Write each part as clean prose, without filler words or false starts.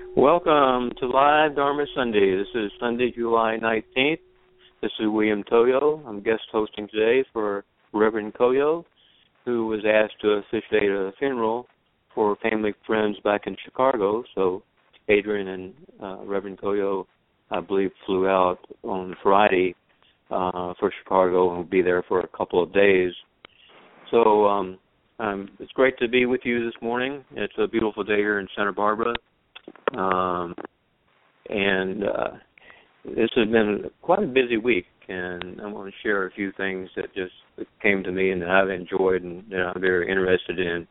Welcome to Live Dharma Sunday. This is Sunday, July 19th. This is William Toyo. I'm guest hosting today for Reverend Koyo, who was asked to officiate a funeral for family friends back in Chicago. So Adrian and Reverend Koyo, I believe, flew out on Friday for Chicago and will be there for a couple of days. So it's great to be with you this morning. It's a beautiful day here in Santa Barbara. This has been quite a busy week, and I want to share a few things that just came to me and that I've enjoyed and that I'm very interested in.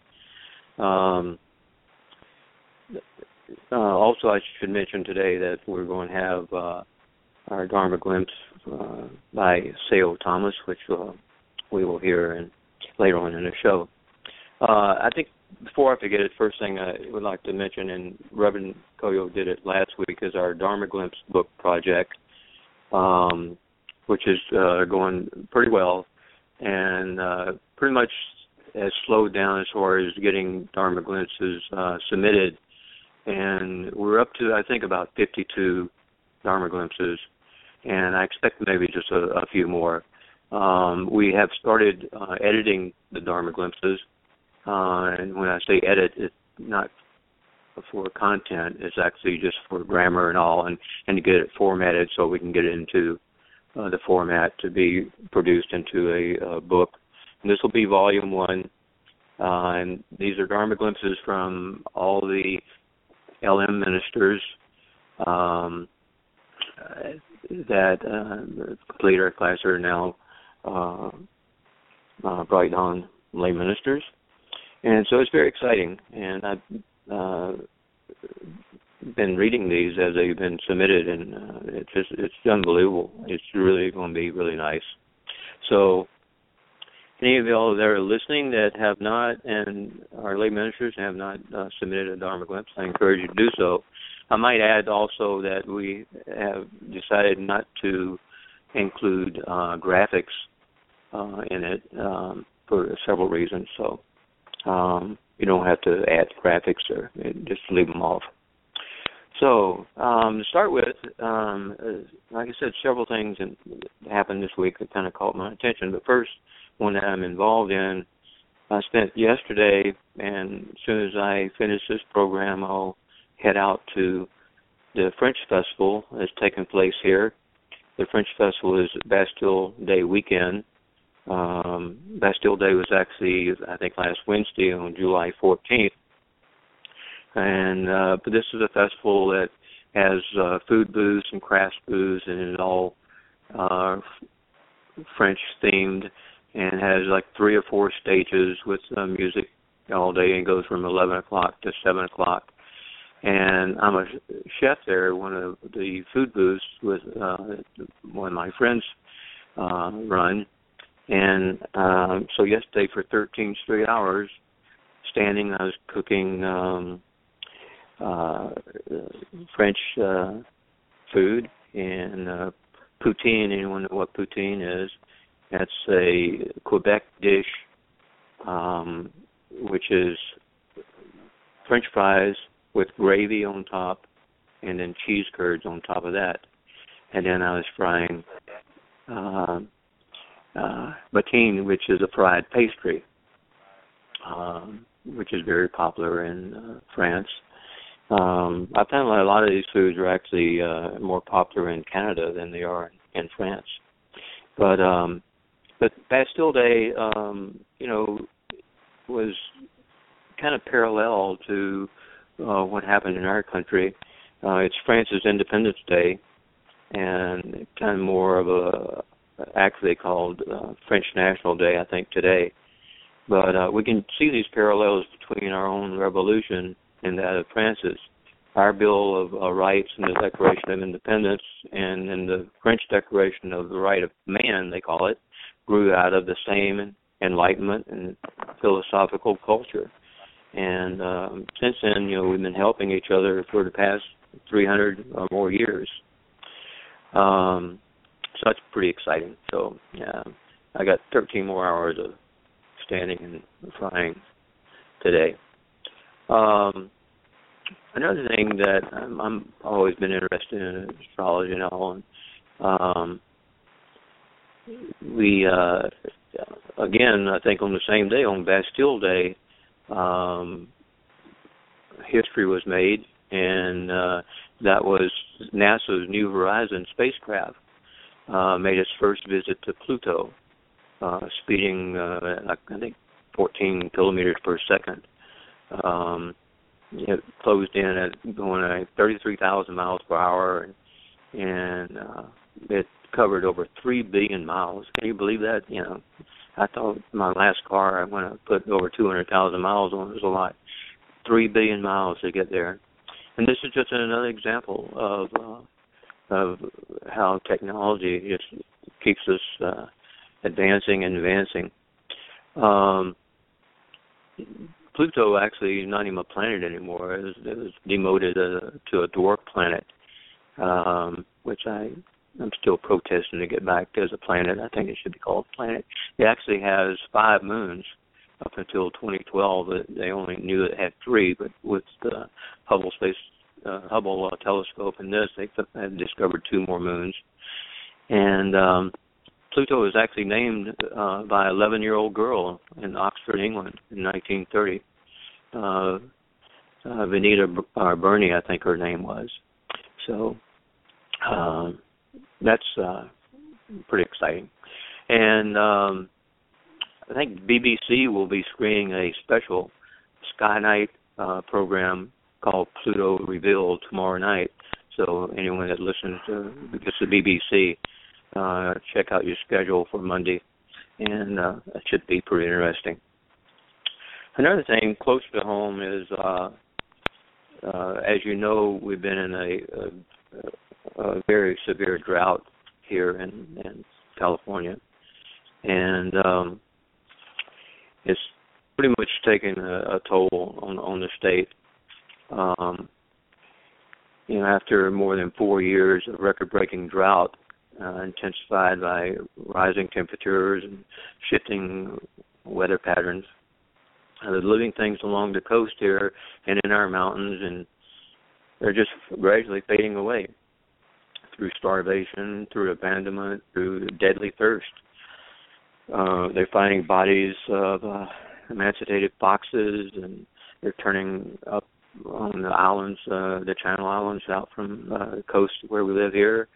Also, I should mention today that we're going to have our Dharma glimpse by Seo Thomas, which we will hear later on in the show. I think before I forget it, first thing I would like to mention, and Reverend Koyo did it last week, is our Dharma Glimpse book project, which is going pretty well and pretty much has slowed down as far as getting Dharma Glimpses submitted. And we're up to, I think, about 52 Dharma Glimpses, and I expect maybe just a few more. We have started editing the Dharma Glimpses. And when I say edit, it's not for content. It's actually just for grammar and all, and to get it formatted so we can get it into the format to be produced into a book. And this will be volume 1. And these are Dharma glimpses from all the LM ministers that complete our class are now Bright Dawn lay ministers. And so it's very exciting, and I've been reading these as they've been submitted, and it's unbelievable. It's really going to be really nice. So any of y'all that are listening that have not, and are lay ministers and have not submitted a Dharma glimpse, I encourage you to do so. I might add also that we have decided not to include graphics in it for several reasons. So you don't have to add graphics or just leave them off. So to start with, like I said, several things happened this week that kind of caught my attention. But first, one that I'm involved in, I spent yesterday, and as soon as I finish this program, I'll head out to the French Festival that's taking place here. The French Festival is Bastille Day weekend. Bastille Day was actually, I think, last Wednesday on July 14th. And but this is a festival that has food booths and craft booths, and it's all French-themed, and has like 3 or 4 stages with music all day, and goes from 11 o'clock to 7 o'clock. And I'm a chef there. One of the food booths with one of my friends run. And so yesterday for 13 straight hours, standing, I was cooking French food and poutine. Anyone know what poutine is? That's a Quebec dish, which is French fries with gravy on top and then cheese curds on top of that. And then I was frying batine, which is a fried pastry, which is very popular in France. I found a lot of these foods are actually more popular in Canada than they are in France. But Bastille Day, was kind of parallel to what happened in our country. It's France's Independence Day, and kind of more of a actually called French National Day, I think, today. But we can see these parallels between our own revolution and that of France's. Our Bill of Rights and the Declaration of Independence, and then the French Declaration of the Right of Man, they call it, grew out of the same Enlightenment and philosophical culture. And since then, we've been helping each other for the past 300 or more years. So that's pretty exciting. So, yeah, I got 13 more hours of standing and frying today. Another thing that I'm always been interested in astrology and all. And, we again, I think on the same day, on Bastille Day, history was made, and that was NASA's New Horizons spacecraft made its first visit to Pluto, speeding I think 14 kilometers per second. It closed in at going at 33,000 miles per hour, and it covered over 3 billion miles. Can you believe that? You know, I thought my last car, when I put over 200,000 miles on, it was a lot. 3 billion miles to get there. And this is just another example of how technology just keeps us advancing and advancing. Pluto actually is not even a planet anymore. It was demoted to a dwarf planet, which I'm still protesting to get back as a planet. I think it should be called a planet. It actually has 5 moons. Up until 2012, they only knew it had 3, but with the Hubble telescope and this, they have discovered 2 more moons. And Pluto was actually named by an 11-year-old girl in Oxford, England, in 1930. Venita Burney, I think her name was. So that's pretty exciting. And I think BBC will be screening a special Sky Night program called Pluto Revealed tomorrow night. So anyone that listens to the BBC, check out your schedule for Monday, and it should be pretty interesting. Another thing close to home is, as you know, we've been in a very severe drought here in California, and it's pretty much taken a toll on the state. After more than 4 years of record-breaking drought, intensified by rising temperatures and shifting weather patterns, the living things along the coast here and in our mountains, and they're just gradually fading away through starvation, through abandonment, through deadly thirst. They're finding bodies of emancipated foxes, and they're turning up on the islands, the Channel Islands out from the coast where we live here.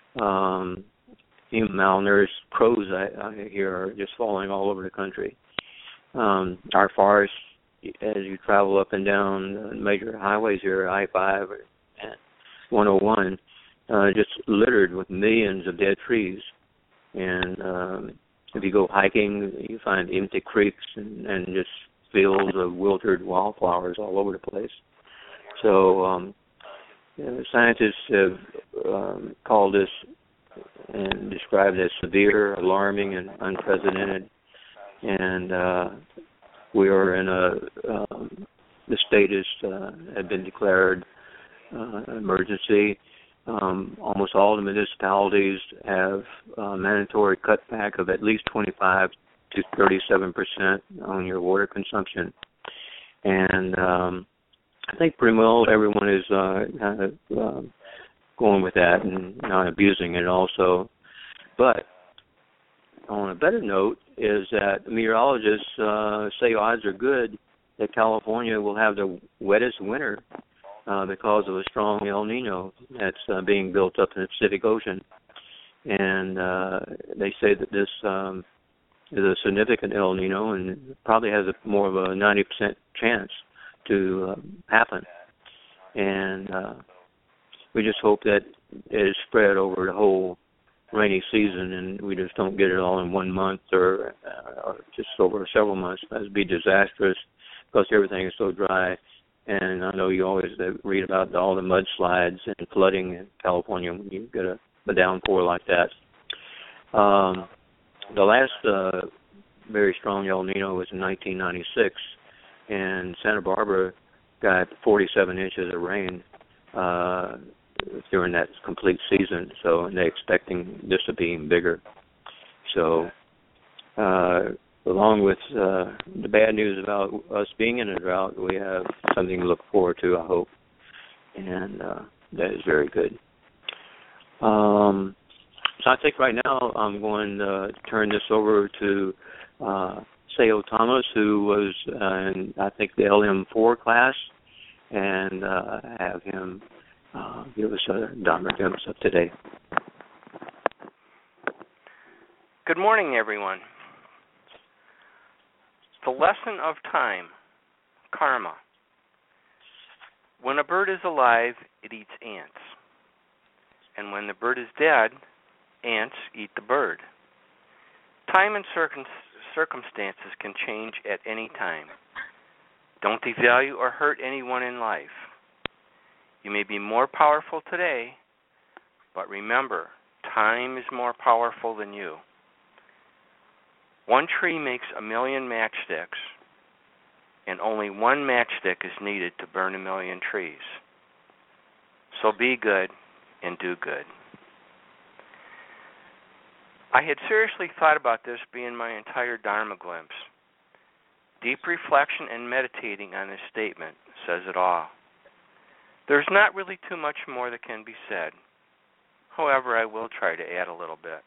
Even malnourished crows I hear are just falling all over the country. Our forests, as you travel up and down major highways here, I-5 and 101, just littered with millions of dead trees. And if you go hiking, you find empty creeks and just fields of wilted wildflowers all over the place. So scientists have called this and described it as severe, alarming, and unprecedented. And we are in the state had been declared emergency. Almost all the municipalities have mandatory cutback of at least 25 to 37% on your water consumption. And I think pretty well everyone is kind of going with that and not abusing it also. But on a better note is that meteorologists say odds are good that California will have the wettest winter because of a strong El Nino that's being built up in the Pacific Ocean. And they say that this is a significant El Nino and probably has more of a 90% chance to happen. And we just hope that it is spread over the whole rainy season and we just don't get it all in 1 month or just over several months. That would be disastrous because everything is so dry. And I know you always read about all the mudslides and flooding in California when you get a downpour like that. The last very strong El Nino was in 1996, and Santa Barbara got 47 inches of rain during that complete season. So they're expecting this to be even bigger. So along with the bad news about us being in a drought, we have something to look forward to, I hope. and that is very good. So I think right now I'm going to turn this over to Sayo Thomas, who was in, I think, the LM4 class, and have him give us a Dharma glimpse of today. Good morning, everyone. The lesson of time, karma. When a bird is alive, it eats ants. And when the bird is dead, ants eat the bird. Time and circumstances can change at any time. Don't devalue or hurt anyone in life. You may be more powerful today, but remember, time is more powerful than you. One tree makes 1,000,000 matchsticks, and only one matchstick is needed to burn 1,000,000 trees. So be good and do good. I had seriously thought about this being my entire Dharma glimpse. Deep reflection and meditating on this statement says it all. There's not really too much more that can be said. However, I will try to add a little bit.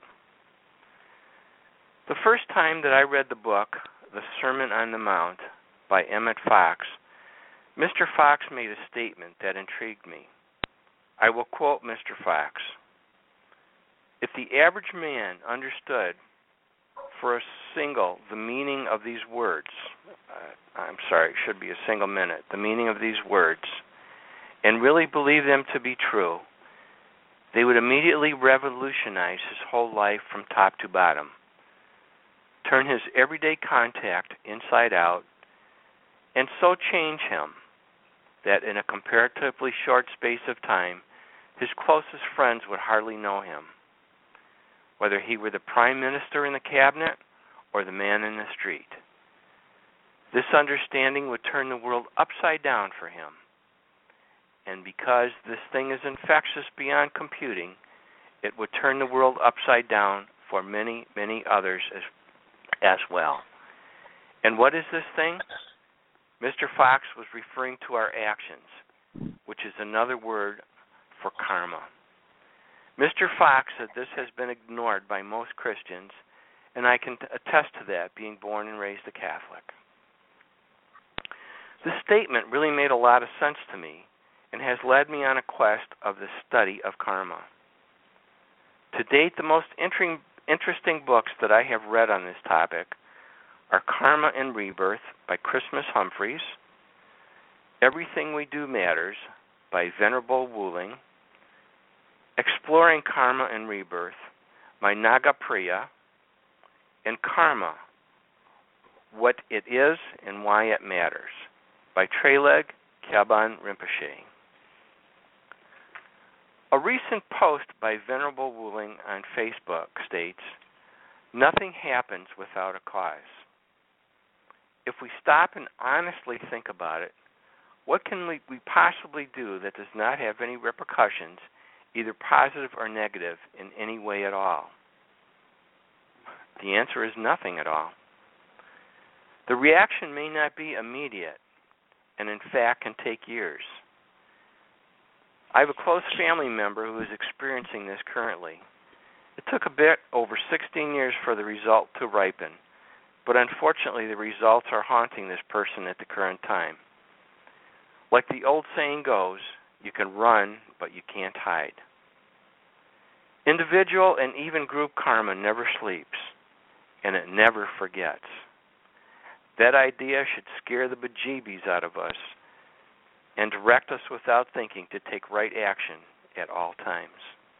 The first time that I read the book, The Sermon on the Mount, by Emmett Fox, Mr. Fox made a statement that intrigued me. I will quote Mr. Fox. If the average man understood for a single the meaning of these words, it should be a single minute, the meaning of these words, and really believe them to be true, they would immediately revolutionize his whole life from top to bottom, turn his everyday contact inside out, and so change him that in a comparatively short space of time, his closest friends would hardly know him, whether he were the prime minister in the cabinet or the man in the street. This understanding would turn the world upside down for him. And because this thing is infectious beyond computing, it would turn the world upside down for many, many others as well. And what is this thing? Mr. Fox was referring to our actions, which is another word for karma. Mr. Fox said this has been ignored by most Christians, and I can attest to that, being born and raised a Catholic. This statement really made a lot of sense to me and has led me on a quest of the study of karma. To date, the most interesting books that I have read on this topic are Karma and Rebirth by Christmas Humphreys, Everything We Do Matters by Venerable Wuling, Exploring Karma and Rebirth by Naga Priya, and Karma, What It Is and Why It Matters by Traleg Khyabon Rinpoche. A recent post by Venerable Wuling on Facebook states, "Nothing happens without a cause." If we stop and honestly think about it, what can we possibly do that does not have any repercussions, either positive or negative, in any way at all? The answer is nothing at all. The reaction may not be immediate, and in fact can take years. I have a close family member who is experiencing this currently. It took a bit over 16 years for the result to ripen, but unfortunately the results are haunting this person at the current time. Like the old saying goes, you can run, but you can't hide. Individual and even group karma never sleeps, and it never forgets. That idea should scare the bejeebies out of us and direct us without thinking to take right action at all times.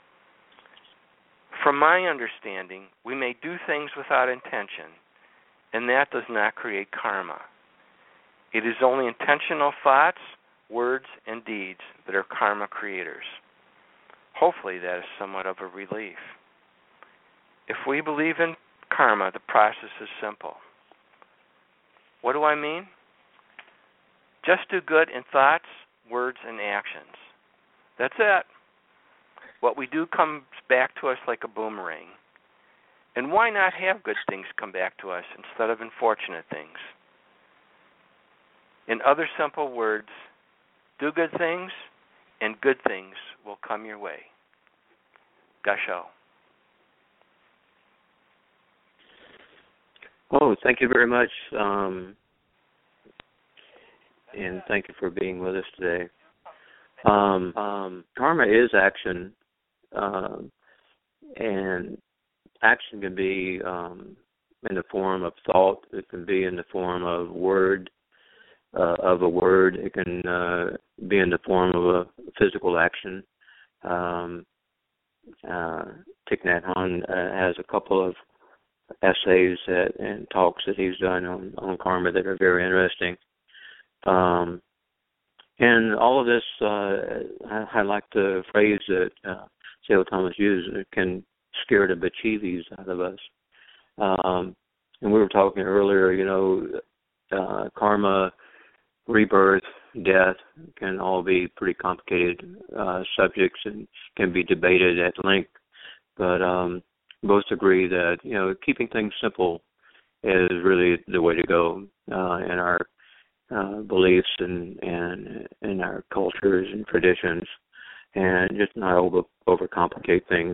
From my understanding, we may do things without intention, and that does not create karma. It is only intentional thoughts, words, and deeds that are karma creators. Hopefully that is somewhat of a relief. If we believe in karma, the process is simple. What do I mean? Just do good in thoughts, words, and actions. That's it. What we do comes back to us like a boomerang. And why not have good things come back to us instead of unfortunate things? In other simple words, do good things and good things will come your way. Gasho. Oh, thank you very much, and thank you for being with us today. Karma is action, and action can be in the form of thought. It can be in the form of a word. It can be in the form of a physical action. Thich Nhat Hanh has a couple of essays and talks that he's done on karma that are very interesting. And all of this, I like the phrase that C.L. Thomas used, it can scare the bejeebies out of us. And we were talking earlier, karma, rebirth, death can all be pretty complicated subjects and can be debated at length. But most agree that, keeping things simple is really the way to go in our beliefs and our cultures and traditions, and just not overcomplicate things.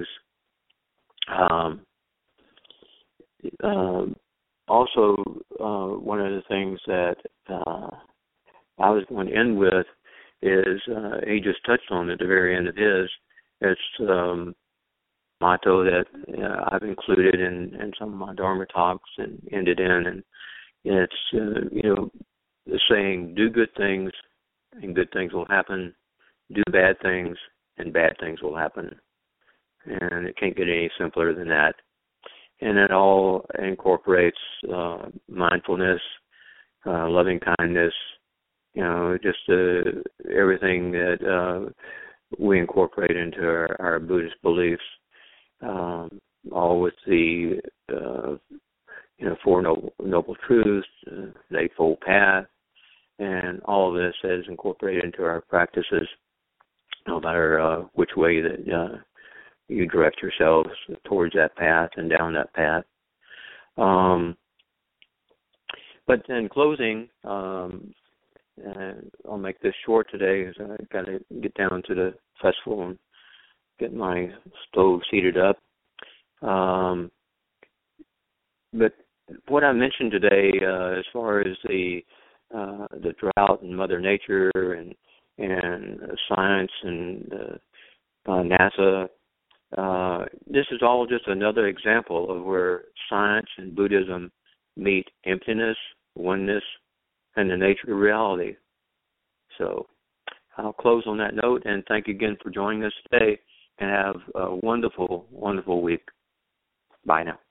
Also, one of the things that I was going to end with is he just touched on at the very end of his. It's motto that I've included in some of my Dharma talks and ended in, and it's the saying, do good things and good things will happen, do bad things and bad things will happen. And it can't get any simpler than that. And it all incorporates mindfulness, loving kindness, just everything that we incorporate into our Buddhist beliefs, all with the Four Noble Truths, the Eightfold Path, and all of this is incorporated into our practices, no matter which way that you direct yourselves towards that path and down that path. But in closing, I'll make this short today because I got to get down to the festival and get my stove heated up. But what I mentioned today, as far as the drought and Mother Nature and science and NASA, this is all just another example of where science and Buddhism meet emptiness, oneness, and the nature of reality. So I'll close on that note, and thank you again for joining us today, and have a wonderful, wonderful week. Bye now.